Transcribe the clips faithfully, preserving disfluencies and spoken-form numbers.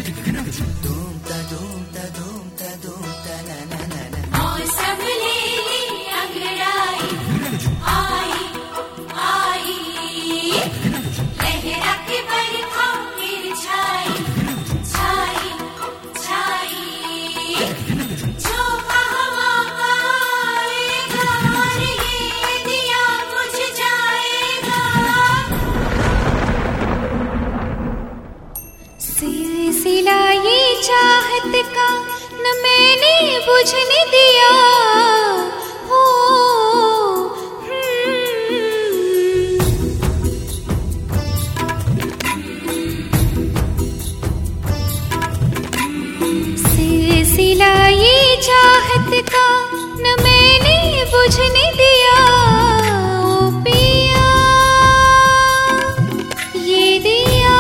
और सब ले ले अंगड़ाई आई आई लहरा के बरखा फिर छाई छाई छाई जो हवा का आएगा और ये दिया बुझ जाएगा। सिलसिला ये चाहत का न मैंने बुझने दिया हो, सिलसिला ये चाहत का न मैंने बुझने दिया। ओ पिया ये दिया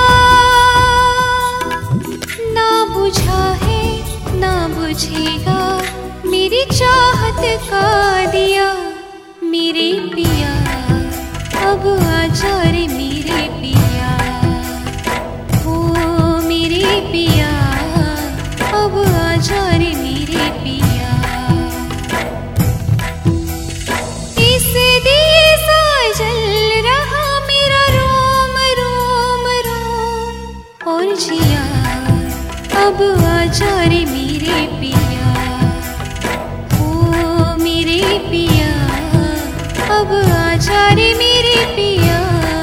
ना बुझा है ना बुझेगा मेरी चाहत का दिया। मेरे पिया अब आजा रे मेरे पिया, हो मेरे पिया अब आजा रे मेरे पिया। इस दिए सा जल रहा मेरा रोम रोम रोम और जिया अब आजा रे मेरे पिया, ओ मेरे पिया अब आजा रे मेरे पिया।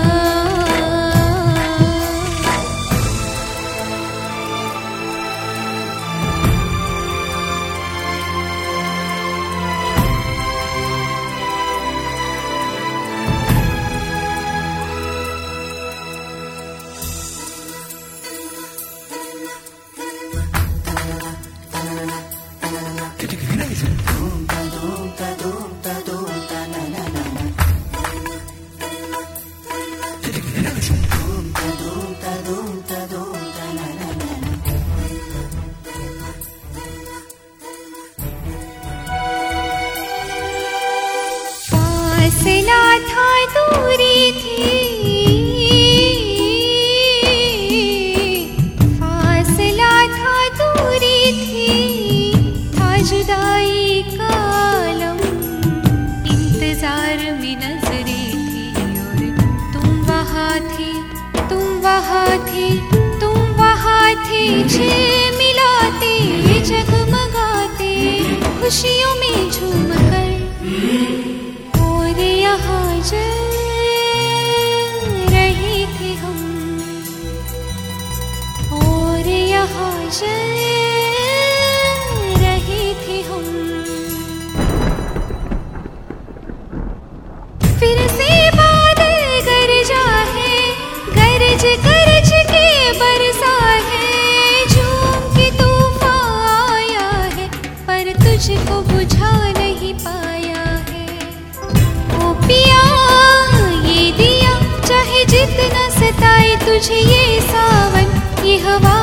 फासला था दूरी थी, फासला था दूरी थी, था जुदाई का आलम, इंतजार में नजरें थी और तुम वहाँ थे तुम वहाँ थे तुम वहाँ थे झिलमिलाते जगमगाते खुशियों में झूम कर यहाँ जल रहे थे हम और यहाँ जल रहे थे हम। फिर से बादल गरजा है, गरज गरज के बरसा है, झूम के तूफान आया है पर तुझको बुझा नहीं पाया है। ओ पिया ये दिया चाहे जितना सताए तुझे ये सावन ये हवा